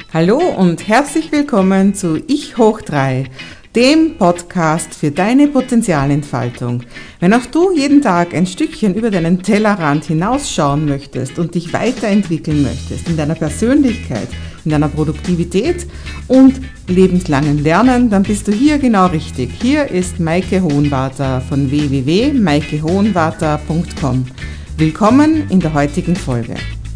Hallo und herzlich willkommen zu Ich hoch 3, dem Podcast für deine Potenzialentfaltung. Wenn auch du jeden Tag ein Stückchen über deinen Tellerrand hinausschauen möchtest und dich weiterentwickeln möchtest in deiner Persönlichkeit, in deiner Produktivität und lebenslangen Lernen, dann bist du hier genau richtig. Hier ist Maike Hohenwarter von www.maikehohenwarter.com. Willkommen in der heutigen Folge.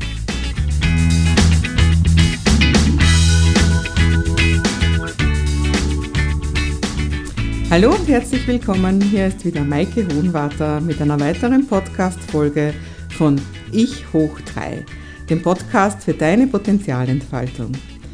Hallo und herzlich willkommen, hier ist wieder Maike Hohenwarter mit einer weiteren Podcast-Folge von Ich hoch 3, dem Podcast für deine Potenzialentfaltung.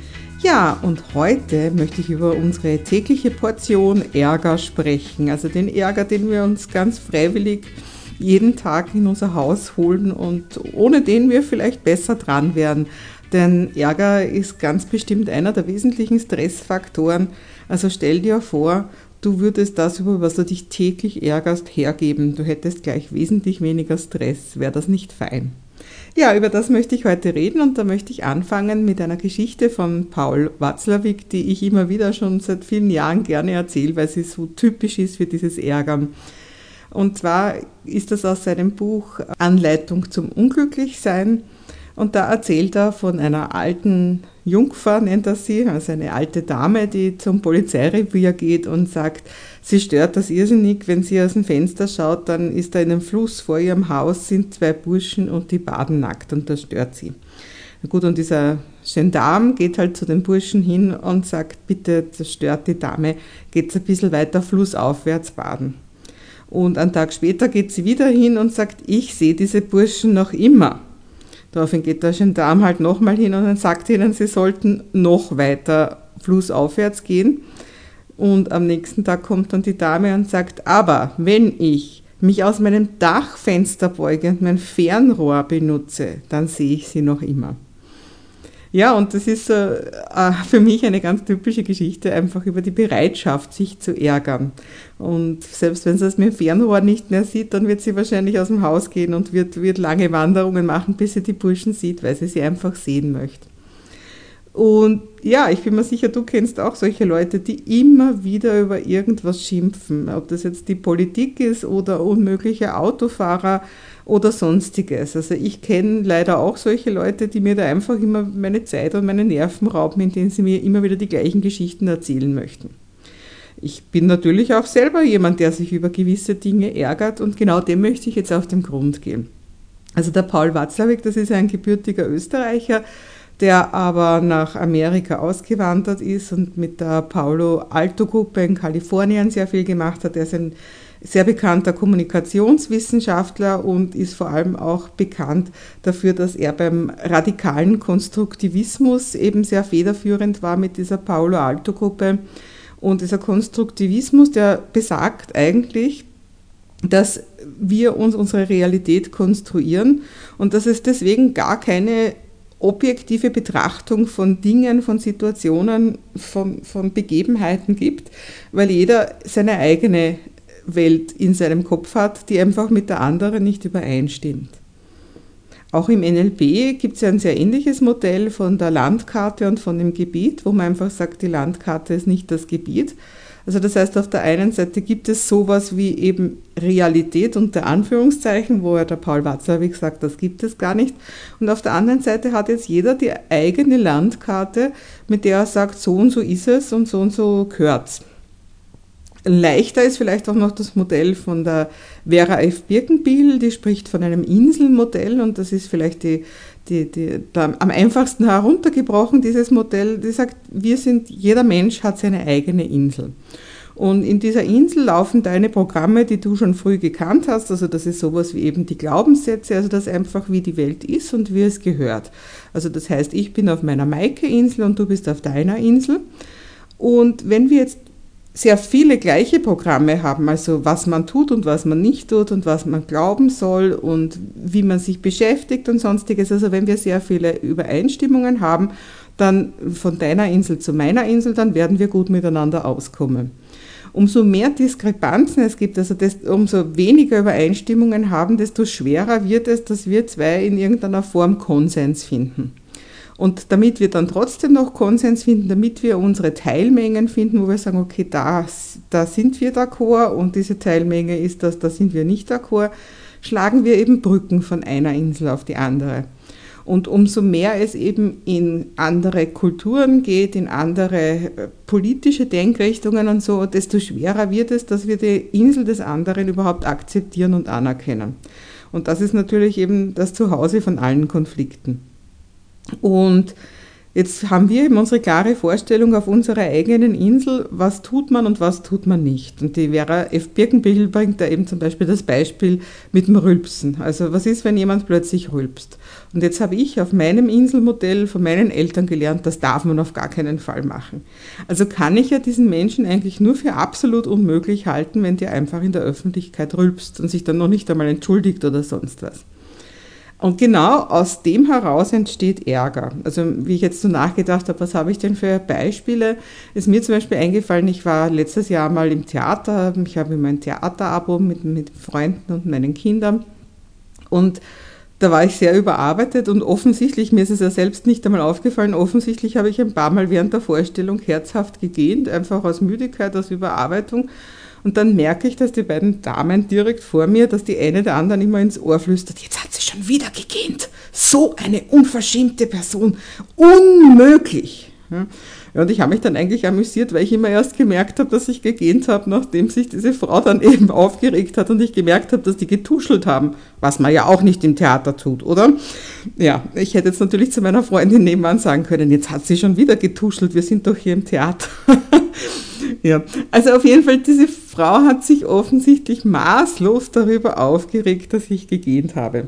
Ja, und heute möchte ich über unsere tägliche Portion Ärger sprechen, also den Ärger, den wir uns ganz freiwillig jeden Tag in unser Haus holen und ohne den wir vielleicht besser dran wären. Denn Ärger ist ganz bestimmt einer der wesentlichen Stressfaktoren. Also stell dir vor, du würdest das, über was du dich täglich ärgerst, hergeben. Du hättest gleich wesentlich weniger Stress. Wäre das nicht fein? Ja, über das möchte ich heute reden und da möchte ich anfangen mit einer Geschichte von Paul Watzlawick, die ich immer wieder schon seit vielen Jahren gerne erzähle, weil sie so typisch ist für dieses Ärgern. Und zwar ist das aus seinem Buch Anleitung zum Unglücklichsein. Und da erzählt er von einer alten Jungfer, nennt er sie, also eine alte Dame, die zum Polizeirevier geht und sagt, sie stört das irrsinnig, wenn sie aus dem Fenster schaut, dann ist da in einem Fluss vor ihrem Haus, sind zwei Burschen und die baden nackt und das stört sie. Na gut, und dieser Gendarm geht halt zu den Burschen hin und sagt, bitte, das stört die Dame, geht's ein bisschen weiter flussaufwärts baden. Und einen Tag später geht sie wieder hin und sagt, ich sehe diese Burschen noch immer. Daraufhin geht der Gendarm halt nochmal hin und dann sagt ihnen, sie sollten noch weiter flussaufwärts gehen. Und am nächsten Tag kommt dann die Dame und sagt, aber wenn ich mich aus meinem Dachfenster beuge und mein Fernrohr benutze, dann sehe ich sie noch immer. Ja, und das ist für mich eine ganz typische Geschichte, einfach über die Bereitschaft, sich zu ärgern. Und selbst wenn sie es mit dem Fernrohr nicht mehr sieht, dann wird sie wahrscheinlich aus dem Haus gehen und wird lange Wanderungen machen, bis sie die Burschen sieht, weil sie einfach sehen möchte. Und ja, ich bin mir sicher, du kennst auch solche Leute, die immer wieder über irgendwas schimpfen, ob das jetzt die Politik ist oder unmögliche Autofahrer oder sonstiges. Also ich kenne leider auch solche Leute, die mir da einfach immer meine Zeit und meine Nerven rauben, indem sie mir immer wieder die gleichen Geschichten erzählen möchten. Ich bin natürlich auch selber jemand, der sich über gewisse Dinge ärgert und genau dem möchte ich jetzt auf den Grund gehen. Also der Paul Watzlawick, das ist ein gebürtiger Österreicher, der aber nach Amerika ausgewandert ist und mit der Palo Alto Gruppe in Kalifornien sehr viel gemacht hat. Er ist ein sehr bekannter Kommunikationswissenschaftler und ist vor allem auch bekannt dafür, dass er beim radikalen Konstruktivismus eben sehr federführend war mit dieser Palo Alto Gruppe. Und dieser Konstruktivismus, der besagt eigentlich, dass wir uns unsere Realität konstruieren und dass es deswegen gar keine objektive Betrachtung von Dingen, von Situationen, von Begebenheiten gibt, weil jeder seine eigene Welt in seinem Kopf hat, die einfach mit der anderen nicht übereinstimmt. Auch im NLP gibt es ja ein sehr ähnliches Modell von der Landkarte und von dem Gebiet, wo man einfach sagt, die Landkarte ist nicht das Gebiet. Also das heißt, auf der einen Seite gibt es sowas wie eben Realität unter Anführungszeichen, wo ja der Paul Watzlawick sagt, das gibt es gar nicht. Und auf der anderen Seite hat jetzt jeder die eigene Landkarte, mit der er sagt, so und so gehört's. Leichter ist vielleicht auch noch das Modell von der Vera F. Birkenbiel, die spricht von einem Inselmodell und das ist vielleicht am einfachsten heruntergebrochen, dieses Modell, die sagt, jeder Mensch hat seine eigene Insel. Und in dieser Insel laufen deine Programme, die du schon früh gekannt hast, also das ist sowas wie eben die Glaubenssätze, also das einfach wie die Welt ist und wie es gehört. Also das heißt, ich bin auf meiner Maike-Insel und du bist auf deiner Insel. Und wenn wir jetzt sehr viele gleiche Programme haben, also was man tut und was man nicht tut und was man glauben soll und wie man sich beschäftigt und sonstiges. Also wenn wir sehr viele Übereinstimmungen haben, dann von deiner Insel zu meiner Insel, dann werden wir gut miteinander auskommen. Umso mehr Diskrepanzen es gibt, also umso weniger Übereinstimmungen haben, desto schwerer wird es, dass wir zwei in irgendeiner Form Konsens finden. Und damit wir dann trotzdem noch Konsens finden, damit wir unsere Teilmengen finden, wo wir sagen, okay, da sind wir d'accord und diese Teilmenge ist das, da sind wir nicht d'accord, schlagen wir eben Brücken von einer Insel auf die andere. Und umso mehr es eben in andere Kulturen geht, in andere politische Denkrichtungen und so, desto schwerer wird es, dass wir die Insel des anderen überhaupt akzeptieren und anerkennen. Und das ist natürlich eben das Zuhause von allen Konflikten. Und jetzt haben wir eben unsere klare Vorstellung auf unserer eigenen Insel, was tut man und was tut man nicht. Und die Vera F. Birkenbichel bringt da eben zum Beispiel das Beispiel mit dem Rülpsen. Also was ist, wenn jemand plötzlich rülpst? Und jetzt habe ich auf meinem Inselmodell von meinen Eltern gelernt, das darf man auf gar keinen Fall machen. Also kann ich ja diesen Menschen eigentlich nur für absolut unmöglich halten, wenn der einfach in der Öffentlichkeit rülpst und sich dann noch nicht einmal entschuldigt oder sonst was. Und genau aus dem heraus entsteht Ärger. Also wie ich jetzt so nachgedacht habe, was habe ich denn für Beispiele, ist mir zum Beispiel eingefallen, ich war letztes Jahr mal im Theater, ich habe immer ein Theaterabo mit Freunden und meinen Kindern und da war ich sehr überarbeitet und offensichtlich, mir ist es ja selbst nicht einmal aufgefallen, offensichtlich habe ich ein paar Mal während der Vorstellung herzhaft gegähnt, einfach aus Müdigkeit, aus Überarbeitung. Und dann merke ich, dass die beiden Damen direkt vor mir, dass die eine der anderen immer ins Ohr flüstert, jetzt hat sie schon wieder gegähnt. So eine unverschämte Person. Unmöglich. Ja, und ich habe mich dann eigentlich amüsiert, weil ich immer erst gemerkt habe, dass ich gegähnt habe, nachdem sich diese Frau dann eben aufgeregt hat und ich gemerkt habe, dass die getuschelt haben, was man ja auch nicht im Theater tut, oder? Ja, ich hätte jetzt natürlich zu meiner Freundin nebenan sagen können, jetzt hat sie schon wieder getuschelt, wir sind doch hier im Theater. Ja, also auf jeden Fall, diese Frau hat sich offensichtlich maßlos darüber aufgeregt, dass ich gegähnt habe.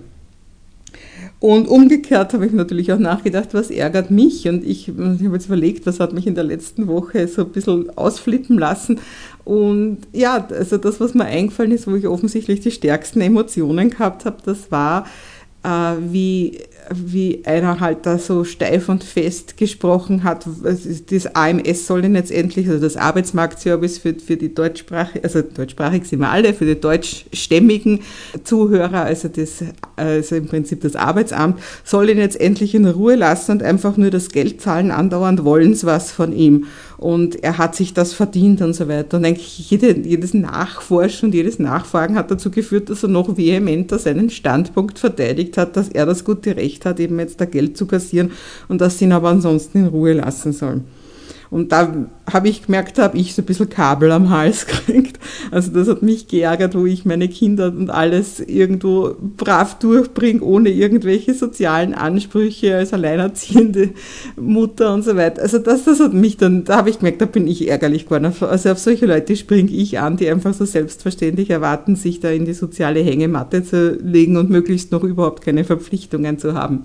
Und umgekehrt habe ich natürlich auch nachgedacht, was ärgert mich? Und ich habe jetzt überlegt, was hat mich in der letzten Woche so ein bisschen ausflippen lassen. Und ja, also das, was mir eingefallen ist, wo ich offensichtlich die stärksten Emotionen gehabt habe, das war, wie einer halt da so steif und fest gesprochen hat, das AMS soll denn jetzt endlich, also das Arbeitsmarktservice für die deutschsprachigen, also deutschsprachig sind wir alle, für die deutschstämmigen Zuhörer, also im Prinzip das Arbeitsamt, soll ihn jetzt endlich in Ruhe lassen und einfach nur das Geld zahlen, andauernd wollen sie was von ihm. Und er hat sich das verdient und so weiter. Und eigentlich jedes Nachforschen und jedes Nachfragen hat dazu geführt, dass er noch vehementer seinen Standpunkt verteidigt hat, dass er das gute Recht hat, eben jetzt da Geld zu kassieren und dass sie ihn aber ansonsten in Ruhe lassen sollen. Und da habe ich gemerkt, da habe ich so ein bisschen Kabel am Hals gekriegt. Also das hat mich geärgert, wo ich meine Kinder und alles irgendwo brav durchbringe, ohne irgendwelche sozialen Ansprüche als alleinerziehende Mutter und so weiter. Also das hat mich dann, da habe ich gemerkt, da bin ich ärgerlich geworden. Also auf solche Leute springe ich an, die einfach so selbstverständlich erwarten, sich da in die soziale Hängematte zu legen und möglichst noch überhaupt keine Verpflichtungen zu haben.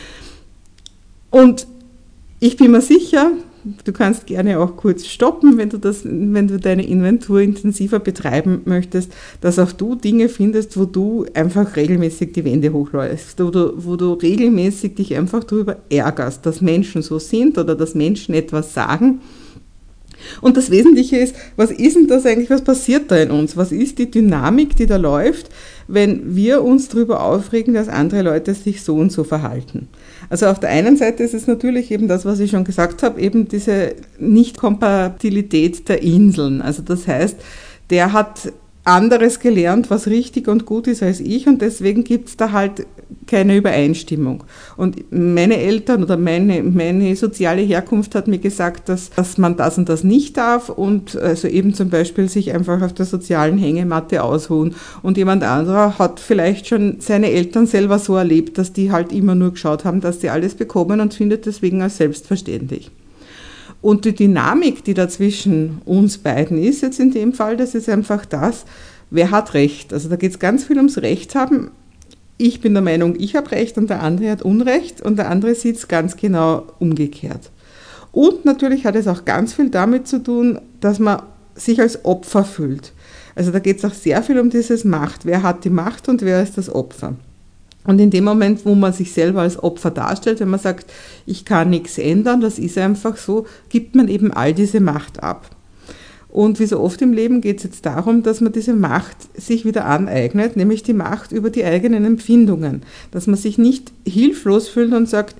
Und ich bin mir sicher, du kannst gerne auch kurz stoppen, wenn du deine Inventur intensiver betreiben möchtest, dass auch du Dinge findest, wo du einfach regelmäßig die Wände hochläufst, wo du regelmäßig dich einfach darüber ärgerst, dass Menschen so sind oder dass Menschen etwas sagen. Und das Wesentliche ist, was ist denn das eigentlich, was passiert da in uns? Was ist die Dynamik, die da läuft, wenn wir uns darüber aufregen, dass andere Leute sich so und so verhalten? Also auf der einen Seite ist es natürlich eben das, was ich schon gesagt habe, eben diese Nicht-Kompatibilität der Inseln. Also das heißt, der hat anderes gelernt, was richtig und gut ist als ich und deswegen gibt es da halt keine Übereinstimmung. Und meine Eltern oder meine soziale Herkunft hat mir gesagt, dass man das und das nicht darf und also eben zum Beispiel sich einfach auf der sozialen Hängematte ausruhen. Und jemand anderer hat vielleicht schon seine Eltern selber so erlebt, dass die halt immer nur geschaut haben, dass sie alles bekommen und findet deswegen als selbstverständlich. Und die Dynamik, die da zwischen uns beiden ist, jetzt in dem Fall, das ist einfach das, wer hat Recht. Also da geht es ganz viel ums Recht haben. Ich bin der Meinung, ich habe Recht und der andere hat Unrecht und der andere sieht es ganz genau umgekehrt. Und natürlich hat es auch ganz viel damit zu tun, dass man sich als Opfer fühlt. Also da geht es auch sehr viel um dieses Macht. Wer hat die Macht und wer ist das Opfer? Und in dem Moment, wo man sich selber als Opfer darstellt, wenn man sagt, ich kann nichts ändern, das ist einfach so, gibt man eben all diese Macht ab. Und wie so oft im Leben geht es jetzt darum, dass man diese Macht sich wieder aneignet, nämlich die Macht über die eigenen Empfindungen. Dass man sich nicht hilflos fühlt und sagt,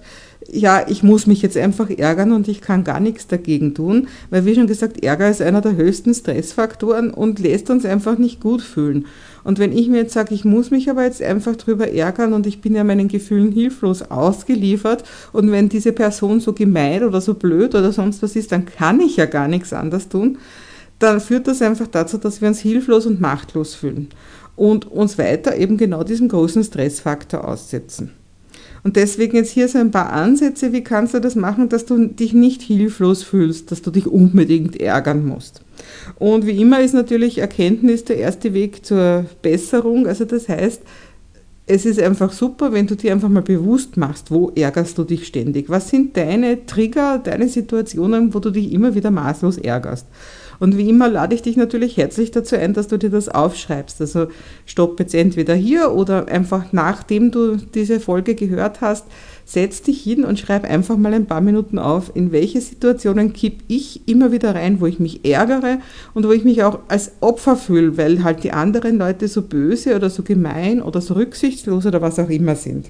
ja, ich muss mich jetzt einfach ärgern und ich kann gar nichts dagegen tun, weil wie schon gesagt, Ärger ist einer der höchsten Stressfaktoren und lässt uns einfach nicht gut fühlen. Und wenn ich mir jetzt sage, ich muss mich aber jetzt einfach drüber ärgern und ich bin ja meinen Gefühlen hilflos ausgeliefert und wenn diese Person so gemein oder so blöd oder sonst was ist, dann kann ich ja gar nichts anderes tun, dann führt das einfach dazu, dass wir uns hilflos und machtlos fühlen und uns weiter eben genau diesem großen Stressfaktor aussetzen. Und deswegen jetzt hier so ein paar Ansätze, wie kannst du das machen, dass du dich nicht hilflos fühlst, dass du dich unbedingt ärgern musst. Und wie immer ist natürlich Erkenntnis der erste Weg zur Besserung. Also das heißt, es ist einfach super, wenn du dir einfach mal bewusst machst, wo ärgerst du dich ständig? Was sind deine Trigger, deine Situationen, wo du dich immer wieder maßlos ärgerst? Und wie immer lade ich dich natürlich herzlich dazu ein, dass du dir das aufschreibst. Also stopp jetzt entweder hier oder einfach nachdem du diese Folge gehört hast, setz dich hin und schreib einfach mal ein paar Minuten auf, in welche Situationen kipp ich immer wieder rein, wo ich mich ärgere und wo ich mich auch als Opfer fühle, weil halt die anderen Leute so böse oder so gemein oder so rücksichtslos oder was auch immer sind.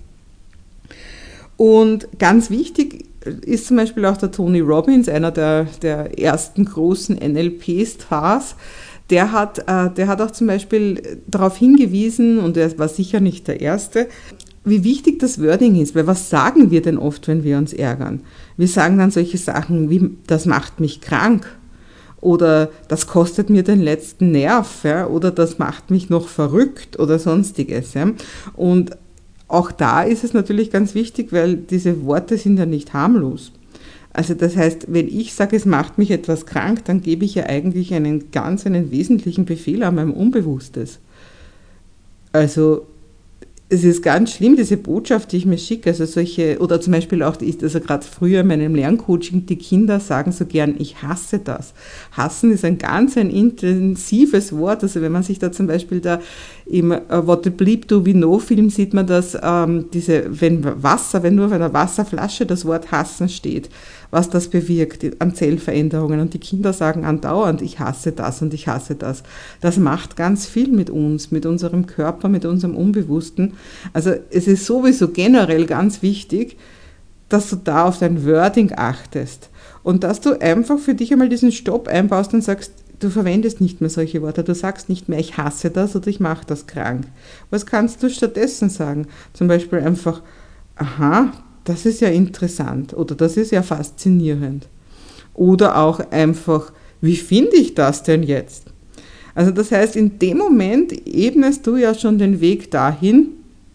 Und ganz wichtig ist zum Beispiel auch der Tony Robbins, einer der ersten großen NLP-Stars. Der hat auch zum Beispiel darauf hingewiesen, und er war sicher nicht der Erste, wie wichtig das Wording ist. Weil was sagen wir denn oft, wenn wir uns ärgern? Wir sagen dann solche Sachen wie, das macht mich krank. Oder das kostet mir den letzten Nerv. Ja? Oder das macht mich noch verrückt oder sonstiges. Ja? Und auch da ist es natürlich ganz wichtig, weil diese Worte sind ja nicht harmlos. Also das heißt, wenn ich sage, es macht mich etwas krank, dann gebe ich ja eigentlich einen wesentlichen Befehl an meinem Unbewusstes. Also es ist ganz schlimm, diese Botschaft, die ich mir schicke, also solche, oder zum Beispiel auch, also gerade früher in meinem Lerncoaching, die Kinder sagen so gern, ich hasse das. Hassen ist ein intensives Wort, also wenn man sich da zum Beispiel da im What the Bleep Do We Know Film sieht man das, wenn nur auf einer Wasserflasche das Wort hassen steht, was das bewirkt an Zellveränderungen und die Kinder sagen andauernd, ich hasse das und ich hasse das. Das macht ganz viel mit uns, mit unserem Körper, mit unserem Unbewussten. Also es ist sowieso generell ganz wichtig, dass du da auf dein Wording achtest und dass du einfach für dich einmal diesen Stopp einbaust und sagst, du verwendest nicht mehr solche Worte, du sagst nicht mehr, ich hasse das oder ich mache das krank. Was kannst du stattdessen sagen? Zum Beispiel einfach, aha, das ist ja interessant oder das ist ja faszinierend. Oder auch einfach, wie finde ich das denn jetzt? Also das heißt, in dem Moment ebnest du ja schon den Weg dahin,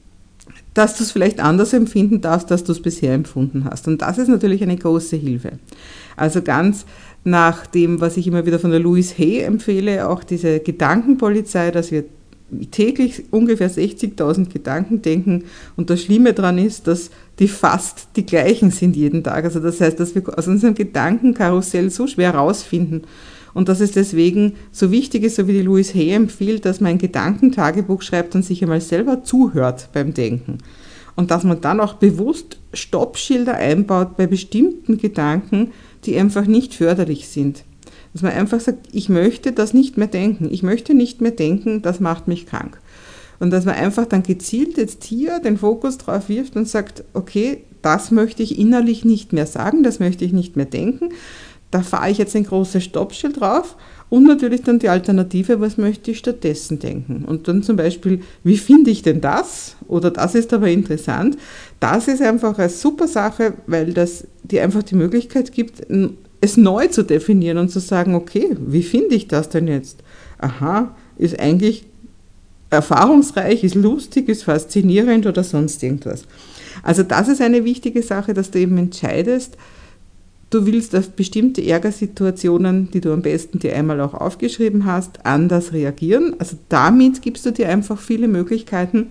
dass du es vielleicht anders empfinden darfst, als du es bisher empfunden hast. Und das ist natürlich eine große Hilfe. Also ganz nach dem, was ich immer wieder von der Louise Hay empfehle, auch diese Gedankenpolizei, dass wir täglich ungefähr 60.000 Gedanken denken und das Schlimme daran ist, dass die fast die gleichen sind jeden Tag. Also das heißt, dass wir aus unserem Gedankenkarussell so schwer rausfinden und dass es deswegen so wichtig ist, so wie die Louise Hay empfiehlt, dass man ein Gedankentagebuch schreibt und sich einmal selber zuhört beim Denken. Und dass man dann auch bewusst Stoppschilder einbaut bei bestimmten Gedanken, die einfach nicht förderlich sind. Dass man einfach sagt, ich möchte das nicht mehr denken. Ich möchte nicht mehr denken, das macht mich krank. Und dass man einfach dann gezielt jetzt hier den Fokus drauf wirft und sagt, okay, das möchte ich innerlich nicht mehr sagen, das möchte ich nicht mehr denken. Da fahre ich jetzt ein großes Stoppschild drauf und natürlich dann die Alternative, was möchte ich stattdessen denken. Und dann zum Beispiel, wie finde ich denn das? Oder das ist aber interessant. Das ist einfach eine super Sache, weil das dir einfach die Möglichkeit gibt, es neu zu definieren und zu sagen, okay, wie finde ich das denn jetzt? Aha, ist eigentlich erfahrungsreich, ist lustig, ist faszinierend oder sonst irgendwas. Also das ist eine wichtige Sache, dass du eben entscheidest, du willst auf bestimmte Ärgersituationen, die du am besten dir einmal auch aufgeschrieben hast, anders reagieren. Also damit gibst du dir einfach viele Möglichkeiten.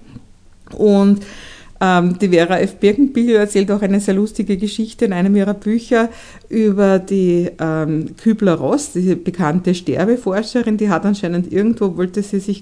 Und die Vera F. Birkenbiel erzählt auch eine sehr lustige Geschichte in einem ihrer Bücher über die Kübler-Ross, diese bekannte Sterbeforscherin, die hat anscheinend irgendwo, hat sie sich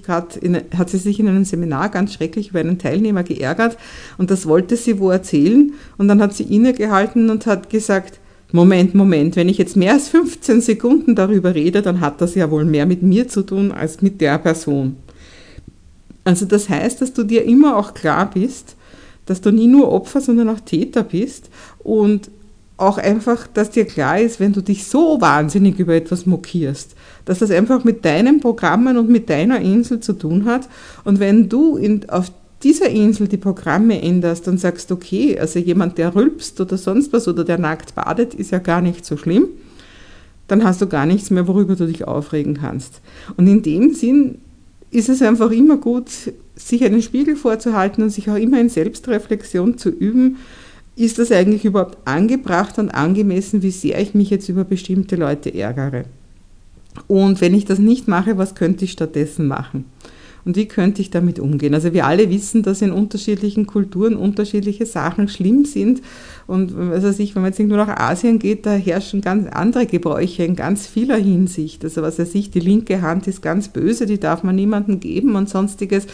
in einem Seminar ganz schrecklich über einen Teilnehmer geärgert und das wollte sie wo erzählen und dann hat sie innegehalten und hat gesagt, Moment, wenn ich jetzt mehr als 15 Sekunden darüber rede, dann hat das ja wohl mehr mit mir zu tun als mit der Person. Also das heißt, dass du dir immer auch klar bist, dass du nie nur Opfer, sondern auch Täter bist und auch einfach, dass dir klar ist, wenn du dich so wahnsinnig über etwas mokierst, dass das einfach mit deinen Programmen und mit deiner Insel zu tun hat. Und wenn du auf dieser Insel die Programme änderst und sagst, okay, also jemand, der rülpst oder sonst was oder der nackt badet, ist ja gar nicht so schlimm, dann hast du gar nichts mehr, worüber du dich aufregen kannst. Und in dem Sinn ist es einfach immer gut, sich einen Spiegel vorzuhalten und sich auch immer in Selbstreflexion zu üben. Ist das eigentlich überhaupt angebracht und angemessen, wie sehr ich mich jetzt über bestimmte Leute ärgere? Und wenn ich das nicht mache, was könnte ich stattdessen machen? Und wie könnte ich damit umgehen? Also wir alle wissen, dass in unterschiedlichen Kulturen unterschiedliche Sachen schlimm sind. Und also wenn man jetzt irgendwo nach Asien geht, da herrschen ganz andere Gebräuche in ganz vieler Hinsicht. Also was weiß ich, die linke Hand ist ganz böse, die darf man niemandem geben und sonstiges.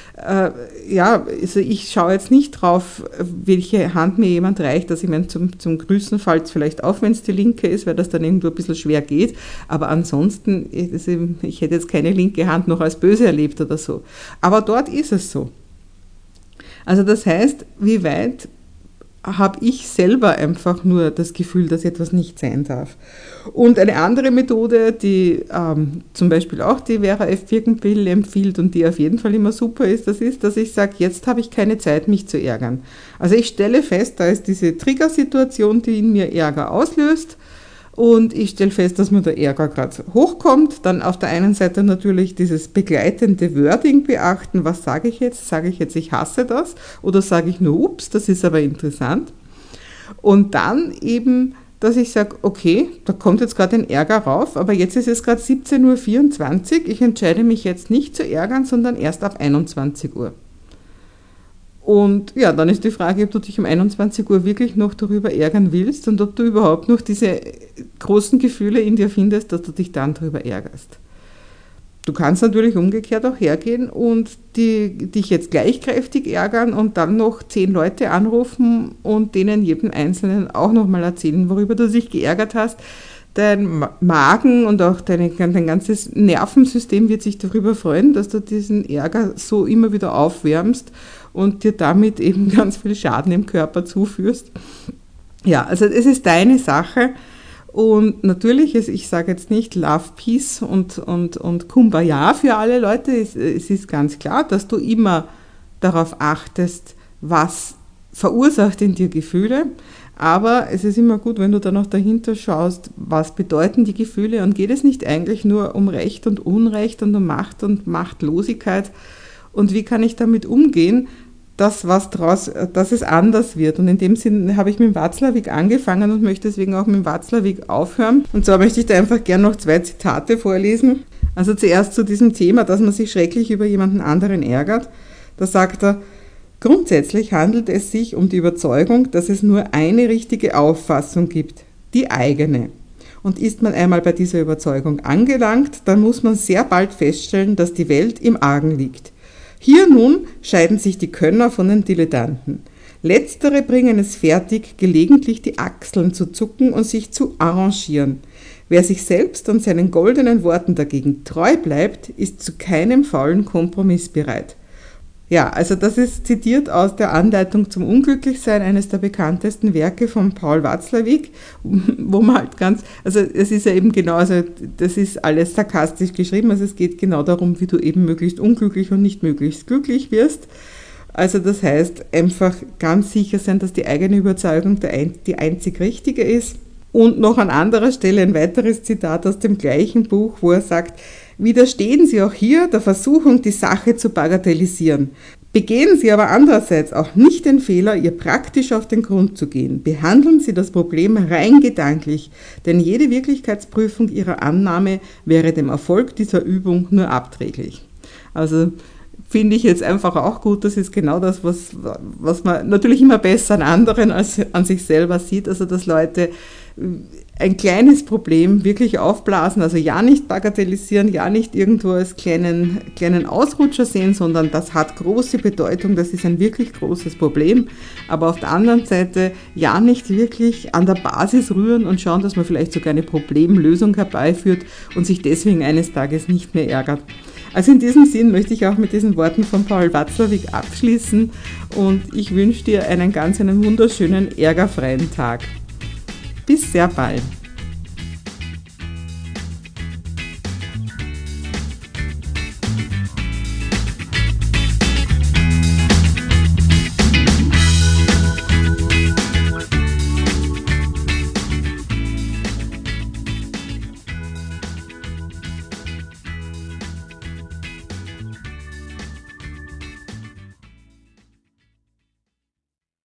Also ich schaue jetzt nicht drauf, welche Hand mir jemand reicht, dass ich meine, zum Grüßen fällt es vielleicht auf, wenn es die linke ist, weil das dann irgendwo ein bisschen schwer geht, aber ansonsten, also ich hätte jetzt keine linke Hand noch als böse erlebt oder so. Aber dort ist es so. Also das heißt, wie weit habe ich selber einfach nur das Gefühl, dass etwas nicht sein darf. Und eine andere Methode, die zum Beispiel auch die Vera F. Birkenbill empfiehlt und die auf jeden Fall immer super ist, das ist, dass ich sage, jetzt habe ich keine Zeit, mich zu ärgern. Also ich stelle fest, da ist diese Triggersituation, die in mir Ärger auslöst und ich stelle fest, dass mir der Ärger gerade hochkommt. Dann auf der einen Seite natürlich dieses begleitende Wording beachten. Was sage ich jetzt? Sage ich jetzt, ich hasse das? Oder sage ich nur, ups, das ist aber interessant. Und dann eben, dass ich sage, okay, da kommt jetzt gerade ein Ärger rauf, aber jetzt ist es gerade 17:24 Uhr. Ich entscheide mich jetzt nicht zu ärgern, sondern erst ab 21 Uhr. Und ja, dann ist die Frage, ob du dich um 21 Uhr wirklich noch darüber ärgern willst und ob du überhaupt noch diese großen Gefühle in dir findest, dass du dich dann darüber ärgerst. Du kannst natürlich umgekehrt auch hergehen und dich jetzt gleichkräftig ärgern und dann noch 10 Leute anrufen und denen jedem Einzelnen auch nochmal erzählen, worüber du dich geärgert hast. Dein Magen und auch dein ganzes Nervensystem wird sich darüber freuen, dass du diesen Ärger so immer wieder aufwärmst und dir damit eben ganz viel Schaden im Körper zuführst. Ja, also es ist deine Sache und natürlich, ich sage jetzt nicht Love, Peace und Kumbaya für alle Leute, es ist ganz klar, dass du immer darauf achtest, was verursacht in dir Gefühle, aber es ist immer gut, wenn du dann auch dahinter schaust, was bedeuten die Gefühle und geht es nicht eigentlich nur um Recht und Unrecht und um Macht und Machtlosigkeit und wie kann ich damit umgehen, dass es anders wird. Und in dem Sinn habe ich mit dem Watzlawick angefangen und möchte deswegen auch mit dem Watzlawick aufhören. Und zwar möchte ich da einfach gerne noch 2 Zitate vorlesen. Also zuerst zu diesem Thema, dass man sich schrecklich über jemanden anderen ärgert. Da sagt er, grundsätzlich handelt es sich um die Überzeugung, dass es nur eine richtige Auffassung gibt, die eigene. Und ist man einmal bei dieser Überzeugung angelangt, dann muss man sehr bald feststellen, dass die Welt im Argen liegt. Hier nun scheiden sich die Könner von den Dilettanten. Letztere bringen es fertig, gelegentlich die Achseln zu zucken und sich zu arrangieren. Wer sich selbst und seinen goldenen Worten dagegen treu bleibt, ist zu keinem faulen Kompromiss bereit. Ja, also das ist zitiert aus der Anleitung zum Unglücklichsein, eines der bekanntesten Werke von Paul Watzlawick, wo man halt also es ist ja eben genau, also das ist alles sarkastisch geschrieben, also es geht genau darum, wie du eben möglichst unglücklich und nicht möglichst glücklich wirst. Also das heißt, einfach ganz sicher sein, dass die eigene Überzeugung die einzig richtige ist. Und noch an anderer Stelle ein weiteres Zitat aus dem gleichen Buch, wo er sagt, widerstehen Sie auch hier der Versuchung, die Sache zu bagatellisieren. Begehen Sie aber andererseits auch nicht den Fehler, ihr praktisch auf den Grund zu gehen. Behandeln Sie das Problem rein gedanklich, denn jede Wirklichkeitsprüfung Ihrer Annahme wäre dem Erfolg dieser Übung nur abträglich. Also finde ich jetzt einfach auch gut, das ist genau das, was man natürlich immer besser an anderen als an sich selber sieht, also dass Leute ein kleines Problem wirklich aufblasen, also ja nicht bagatellisieren, ja nicht irgendwo als kleinen Ausrutscher sehen, sondern das hat große Bedeutung, das ist ein wirklich großes Problem, aber auf der anderen Seite ja nicht wirklich an der Basis rühren und schauen, dass man vielleicht sogar eine Problemlösung herbeiführt und sich deswegen eines Tages nicht mehr ärgert. Also in diesem Sinn möchte ich auch mit diesen Worten von Paul Watzlawick abschließen und ich wünsche dir einen wunderschönen, ärgerfreien Tag. Bis sehr bald.